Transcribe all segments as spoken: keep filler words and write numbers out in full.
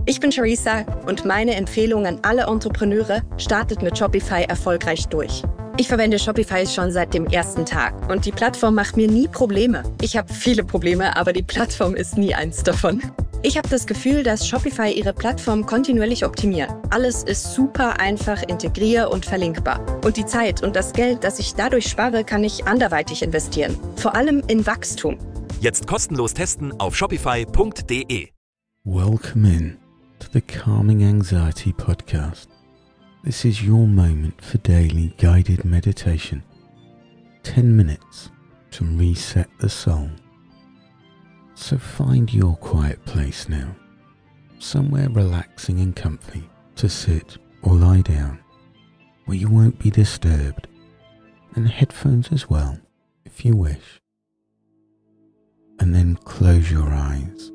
Ich bin Charissa und meine Empfehlung an alle Entrepreneure: startet mit Shopify erfolgreich durch. Ich verwende Shopify schon seit dem ersten Tag und die Plattform macht mir nie Probleme. Ich habe viele Probleme, aber die Plattform ist nie eins davon. Ich habe das Gefühl, dass Shopify ihre Plattform kontinuierlich optimiert. Alles ist super einfach integrier- und verlinkbar. Und die Zeit und das Geld, das ich dadurch spare, kann ich anderweitig investieren. Vor allem in Wachstum. Jetzt kostenlos testen auf shopify punkt de. Welcome in to the Calming Anxiety Podcast. This is your moment for daily guided meditation. ten minutes to reset the soul. So find your quiet place now, somewhere relaxing and comfy to sit or lie down, where you won't be disturbed, and headphones as well, if you wish. And then close your eyes,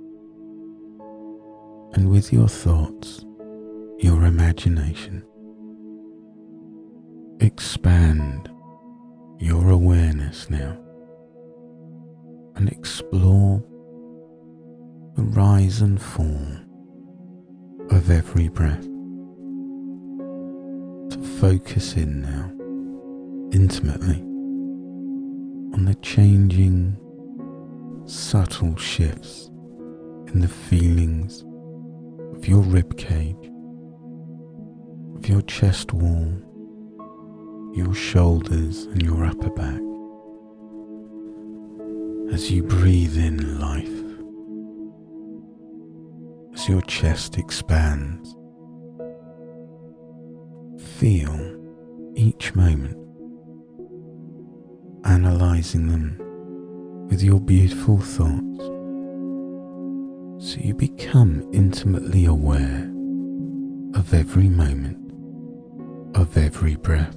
and with your thoughts, your imagination, expand your awareness now, and explore the rise and fall of every breath. To focus in now, intimately, on the changing, subtle shifts in the feelings of your ribcage, of your chest wall, your shoulders and your upper back. As you breathe in life, as your chest expands, feel each moment, analysing them with your beautiful thoughts, so you become intimately aware of every moment, of every breath.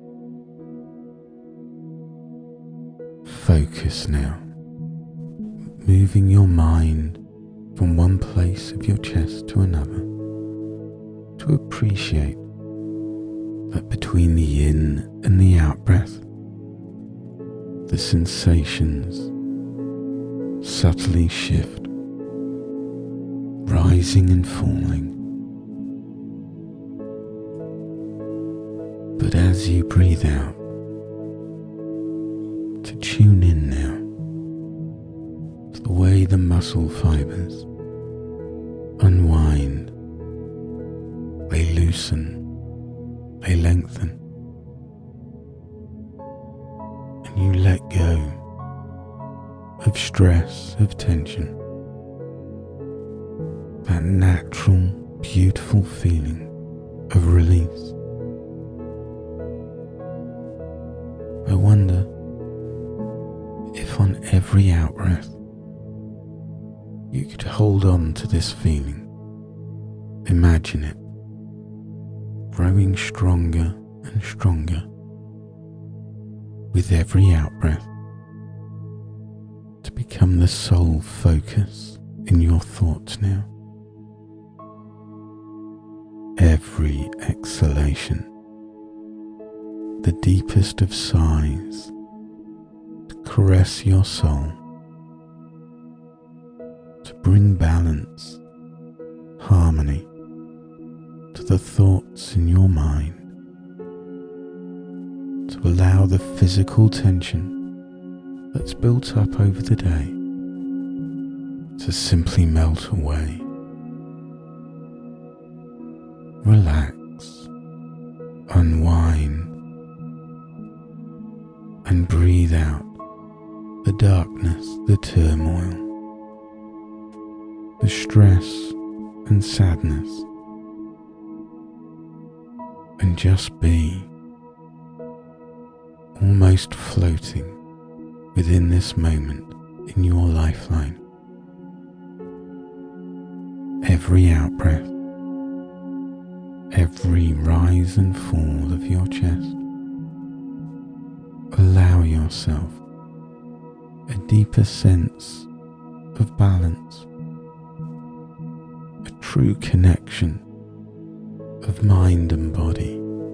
Focus now, moving your mind from one place of your chest to another, to appreciate that between the in and the out breath, the sensations subtly shift, rising and falling. But as you breathe out, to tune in now to the way the muscle fibers unwind, they loosen, they lengthen, and you let go of stress, of tension, that natural, beautiful feeling of release. I wonder if on every out-breath you could hold on to this feeling. Imagine it growing stronger and stronger with every out-breath, to become the sole focus in your thoughts now. Every exhalation, the deepest of sighs, to caress your soul, to bring balance, harmony to the thoughts in your mind, to allow the physical tension that's built up over the day to simply melt away. Relax, unwind, and breathe out the darkness, the turmoil, the stress and sadness, and just be, almost floating within this moment in your lifeline. Every out-breath, every rise and fall of your chest, allow yourself a deeper sense of balance, a true connection of mind and body.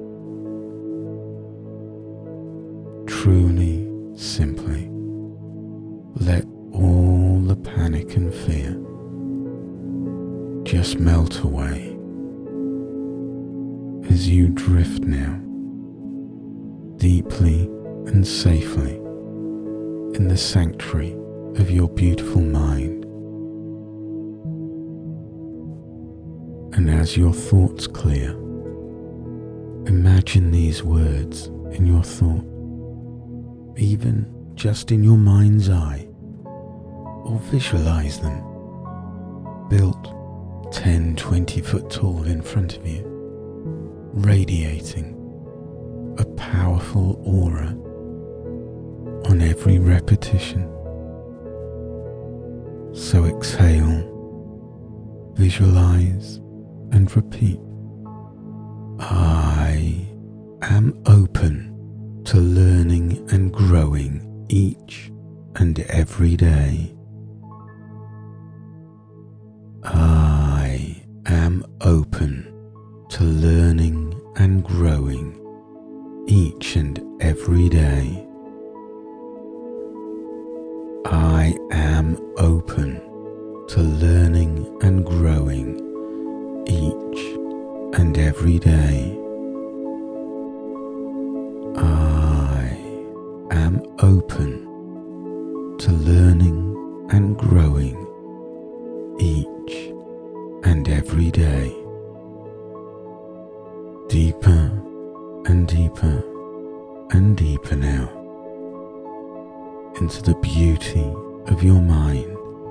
Truly, simply, let all the panic and fear just melt away as you drift now, deeply and safely in the sanctuary of your beautiful mind. And as your thoughts clear, imagine these words in your thought, even just in your mind's eye, or visualize them, built ten, twenty foot tall in front of you, radiating a powerful aura on every repetition. So exhale, visualize, and repeat. I am open to learning and growing each and every day. I am open to learning and growing each and every day. I am open to learning and growing each and every day. I am open to learning and growing each and every day. Deeper and deeper and deeper now into the beauty of your mind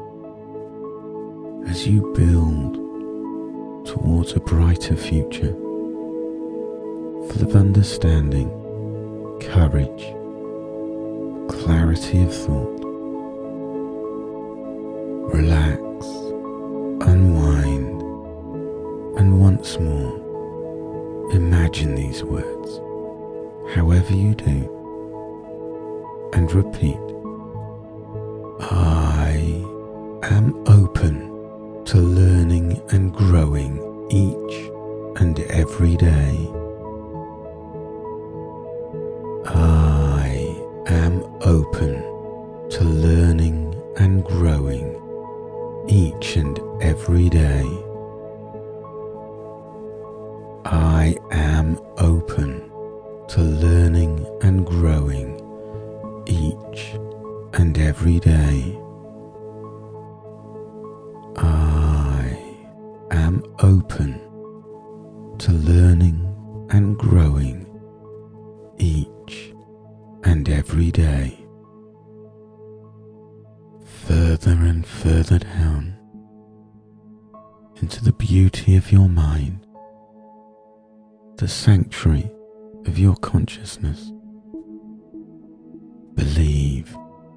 as you build towards a brighter future, full of understanding, courage, clarity of thought. Relax, unwind, and once more imagine these words, however you do, and repeat. I am open to learning and growing each and every day. I am open to learning and growing each and every day. I am open to learning and growing each and every day. I am open to learning and growing each and every day. Further and further down into the beauty of your mind, the sanctuary of your consciousness. Believe.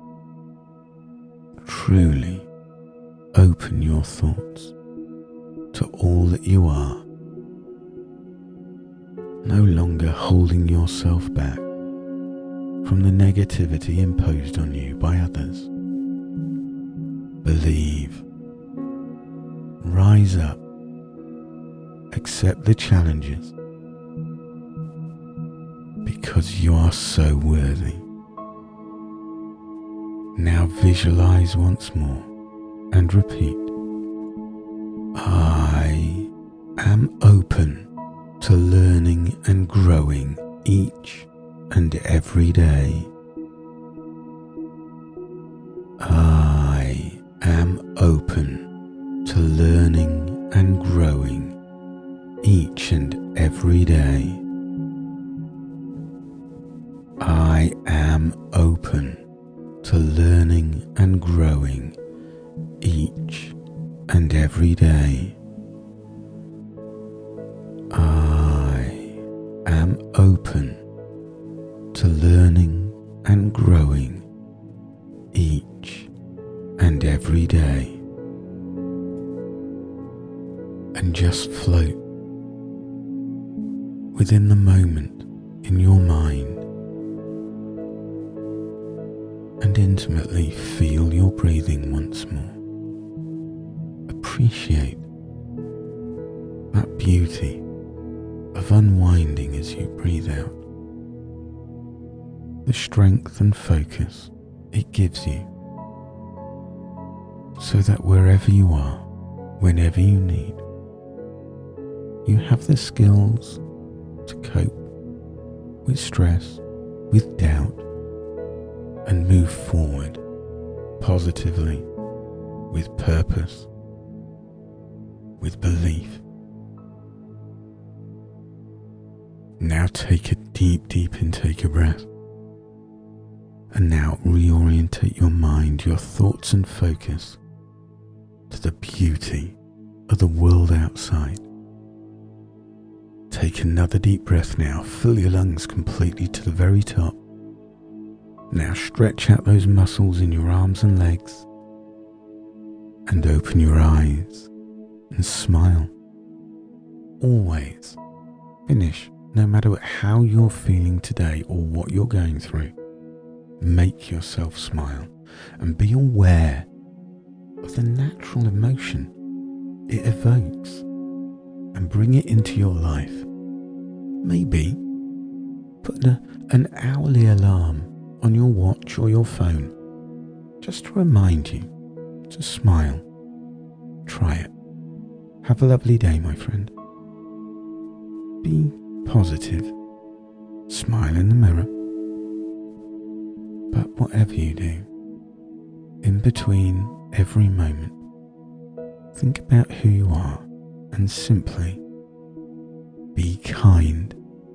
Truly open your thoughts to all that you are, no longer holding yourself back from the negativity imposed on you by others. Believe. Rise up. Accept the challenges, because you are so worthy. Now visualize once more and repeat. I am open to learning and growing each and every day. I am open to learning and growing each and every day. I am open to learning and growing each and every day. I am open to learning and growing each and every day. And just float within the moment in your mind and intimately feel your breathing once more. Appreciate that beauty of unwinding as you breathe out, the strength and focus it gives you, so that wherever you are, whenever you need. You have the skills to cope with stress, with doubt, and move forward positively, with purpose, with belief. Now take a deep, deep intake of breath. And now reorientate your mind, your thoughts and focus to the beauty of the world outside. Take another deep breath now. Fill your lungs completely to the very top. Now stretch out those muscles in your arms and legs. And open your eyes and smile. Always finish, no matter how you're feeling today or what you're going through. Make yourself smile and be aware of the natural emotion it evokes and bring it into your life. Maybe put a, an hourly alarm on your watch or your phone just to remind you to smile. Try it. Have a lovely day, my friend. Be positive. Smile in the mirror. But whatever you do, in between every moment, think about who you are and simply be kind.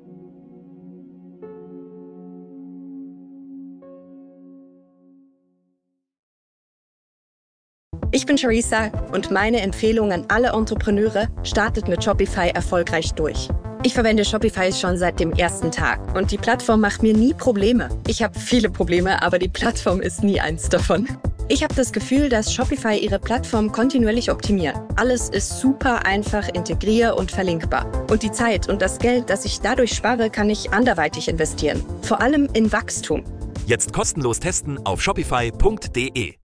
Ich bin Charissa und meine Empfehlung an alle Entrepreneure: startet mit Shopify erfolgreich durch. Ich verwende Shopify schon seit dem ersten Tag und die Plattform macht mir nie Probleme. Ich habe viele Probleme, aber die Plattform ist nie eins davon. Ich habe das Gefühl, dass Shopify ihre Plattform kontinuierlich optimiert. Alles ist super einfach integrier- und verlinkbar. Und die Zeit und das Geld, das ich dadurch spare, kann ich anderweitig investieren. Vor allem in Wachstum. Jetzt kostenlos testen auf shopify punkt de.